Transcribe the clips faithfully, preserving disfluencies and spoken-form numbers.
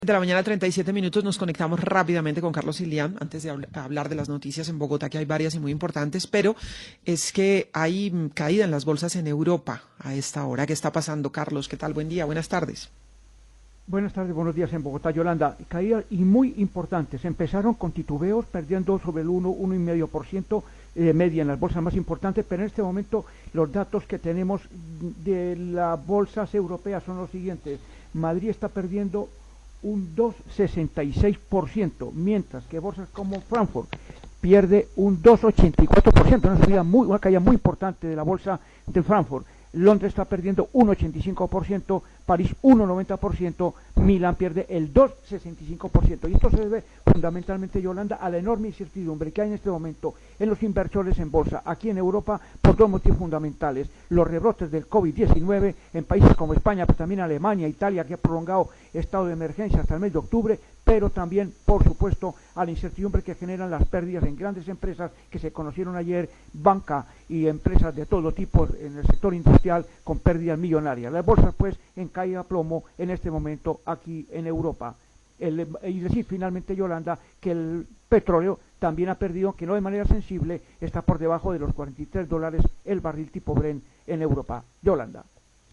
De la mañana, treinta y siete minutos, nos conectamos rápidamente con Carlos Ilián antes de hablar de las noticias en Bogotá, que hay varias y muy importantes, pero es que hay caída en las bolsas en Europa a esta hora. ¿Qué está pasando, Carlos? ¿Qué tal? Buen día, buenas tardes. Buenas tardes, buenos días en Bogotá, Yolanda. Caídas y muy importantes. Empezaron con titubeos, perdiendo sobre el uno, uno coma cinco por ciento de media en las bolsas más importantes, pero en este momento los datos que tenemos de las bolsas europeas son los siguientes. Madrid está perdiendo un dos coma sesenta y seis por ciento, mientras que bolsas como Frankfurt pierde un dos coma ochenta y cuatro por ciento, una subida muy, una caída muy importante de la bolsa de Frankfurt. Londres está perdiendo un ochenta y cinco por ciento, París un noventa por ciento, Milán pierde el dos coma sesenta y cinco por ciento. Y esto se debe fundamentalmente, Yolanda, a la enorme incertidumbre que hay en este momento en los inversores en bolsa, aquí en Europa, por dos motivos fundamentales. Los rebrotes del COVID diecinueve en países como España, pero también Alemania, Italia, que ha prolongado estado de emergencia hasta el mes de octubre, pero también, por supuesto, a la incertidumbre que generan las pérdidas en grandes empresas que se conocieron ayer, banca y empresas de todo tipo en el sector industrial con pérdidas millonarias. Las bolsas, pues, en caída a plomo en este momento aquí en Europa. El, y decir finalmente, Yolanda, que el petróleo también ha perdido, que no de manera sensible, está por debajo de los cuarenta y tres dólares el barril tipo Brent en Europa. Yolanda.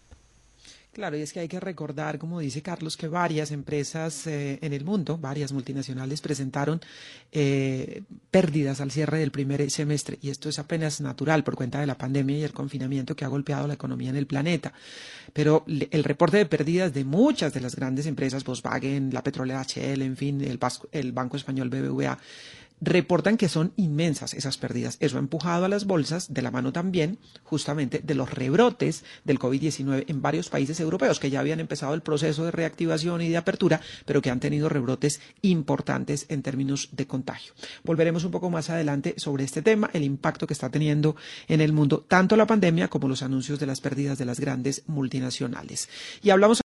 Claro, y es que hay que recordar, como dice Carlos, que varias empresas eh, en el mundo, varias multinacionales, presentaron eh, pérdidas al cierre del primer semestre, y esto es apenas natural por cuenta de la pandemia y el confinamiento que ha golpeado la economía en el planeta. Pero el reporte de pérdidas de muchas de las grandes empresas, Volkswagen, la petrolera H L, en fin, el, Basco, el Banco Español B B V A, reportan que son inmensas esas pérdidas. Eso ha empujado a las bolsas de la mano también justamente de los rebrotes del COVID diecinueve en varios países europeos que ya habían empezado el proceso de reactivación y de apertura, pero que han tenido rebrotes importantes en términos de contagio. Volveremos un poco más adelante sobre este tema, el impacto que está teniendo en el mundo tanto la pandemia como los anuncios de las pérdidas de las grandes multinacionales. Y hablamos